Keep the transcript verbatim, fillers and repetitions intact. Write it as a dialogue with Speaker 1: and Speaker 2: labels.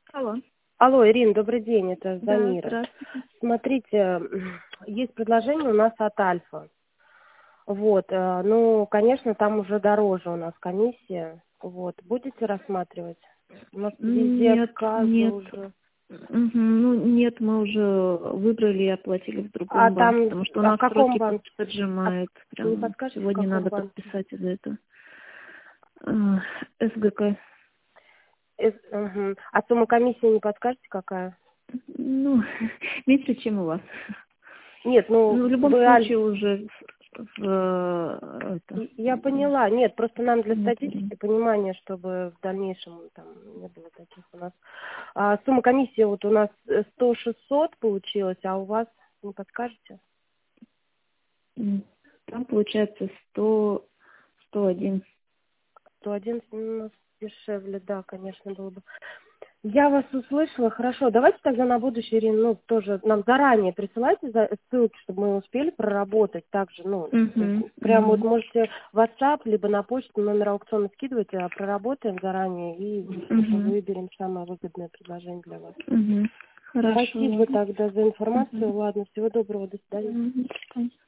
Speaker 1: Алло.
Speaker 2: Алло, Ирина, добрый день, это
Speaker 1: Да,
Speaker 2: Замира.
Speaker 1: здравствуйте.
Speaker 2: Смотрите, есть предложение у нас от Альфа. Вот, э, ну, конечно, там уже дороже у нас комиссия. Вот, будете рассматривать? У нас везде
Speaker 1: Нет,
Speaker 2: отказы
Speaker 1: нет.
Speaker 2: уже.
Speaker 1: Мгм. Ну, нет, мы уже выбрали и оплатили в
Speaker 2: А
Speaker 1: другом банке,
Speaker 2: там,
Speaker 1: потому что у
Speaker 2: а в
Speaker 1: нас
Speaker 2: каком
Speaker 1: сроки под-
Speaker 2: банке? А
Speaker 1: поджимают.
Speaker 2: не
Speaker 1: Прям
Speaker 2: подскажете, в
Speaker 1: сегодня
Speaker 2: каком
Speaker 1: надо
Speaker 2: банке?
Speaker 1: подписать из-за этого. Э, СГК.
Speaker 2: Э, мгм. А сумма комиссии не подскажете, какая?
Speaker 1: Ну, меньше, чем у вас.
Speaker 2: Нет, ну,
Speaker 1: Ну, в любом
Speaker 2: вы Альфа.
Speaker 1: случае уже в, в- это,
Speaker 2: И- Я поняла. Нет, просто нам для
Speaker 1: нет времени.
Speaker 2: статистики понимания, чтобы в дальнейшем там не было таких у нас. А, сумма комиссии вот у нас сто шестьсот получилось, а у вас не подскажете?
Speaker 1: М, Там получается сто, сто один.
Speaker 2: сто один у нас дешевле, да, конечно, было бы. Я вас услышала, хорошо. Давайте тогда на будущее, Ирина, ну, тоже нам заранее присылайте за- ссылки, чтобы мы успели проработать также, ну, то есть
Speaker 1: Угу,
Speaker 2: прям вот
Speaker 1: угу,
Speaker 2: можете в WhatsApp, либо на почту номер аукциона скидывать, а проработаем заранее и
Speaker 1: угу,
Speaker 2: выберем самое выгодное предложение для вас.
Speaker 1: угу. Хорошо,
Speaker 2: Спасибо
Speaker 1: ладно.
Speaker 2: тогда за информацию.
Speaker 1: Угу.
Speaker 2: Ладно, всего доброго, до свидания.
Speaker 1: Мгм, до свидания.